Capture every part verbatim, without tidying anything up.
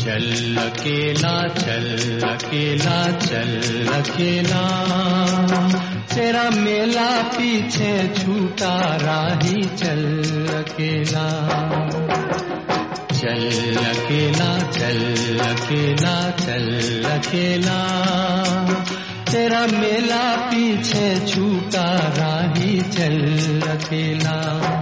चल अकेला चल अकेला चल अकेला, तेरा मेला पीछे छूटा राही चल अकेला। चल अकेला चल अकेला चल अकेला, तेरा मेला पीछे छूटा राही चल अकेला।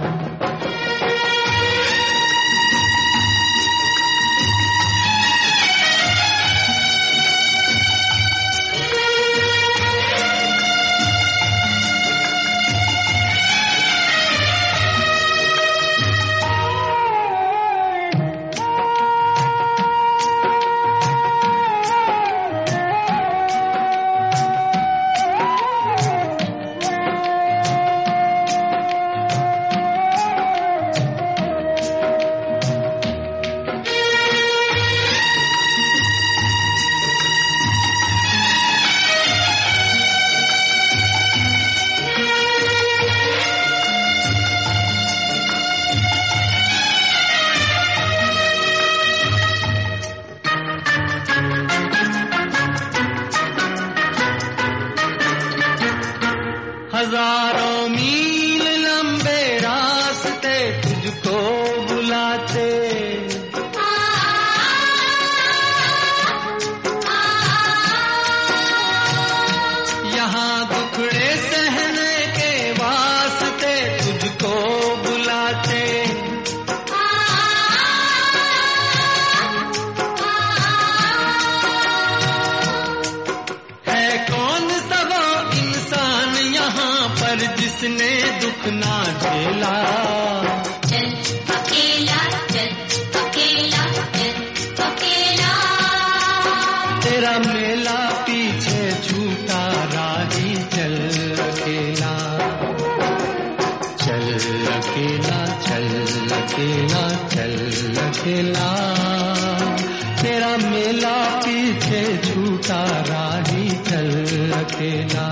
हजारों मील लंबे रास्ते तुझको बुलाते, यहाँ दुखड़े सहने के वास्ते तुझको बुलाते। है कौन सा वो इंसान यहाँ पर जिसने दुख ना झेला। चल अकेला चल अकेला चल अकेला, तेरा मेला पीछे छूटा राही चल अकेला। चल अकेला चल अकेला चल अकेला, तेरा मेला पीछे छूटा राही चल अकेला।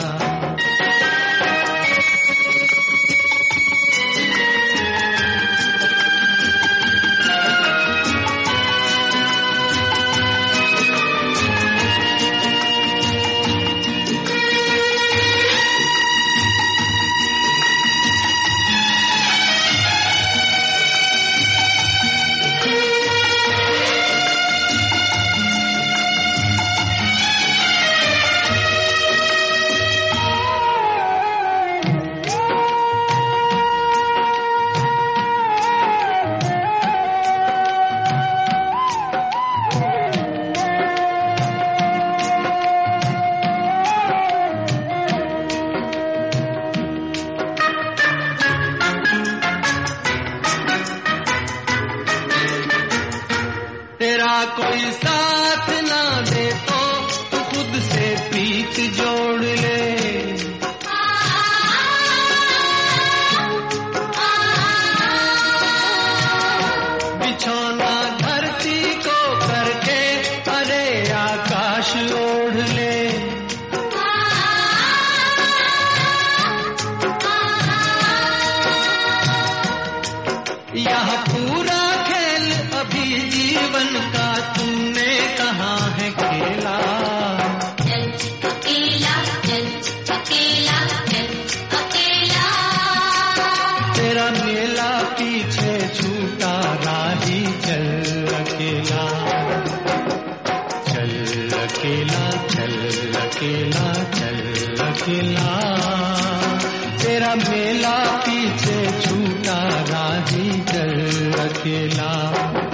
तेरा कोई साथ ना दे तो तू खुद से प्रीत जोड़ ले। बिछौना धरती को करके अरे आकाश ओढ़ ले। यह पूरा खेल अभी जीवन का तुमने कहाँ है खेला। चल अकेला चल अकेला चल अकेला, तेरा मेला पीछे छूटा राही चल अकेला। चल अकेला चल अकेला चल अकेला, तेरा मेला पीछे छूटा राही चल अकेला।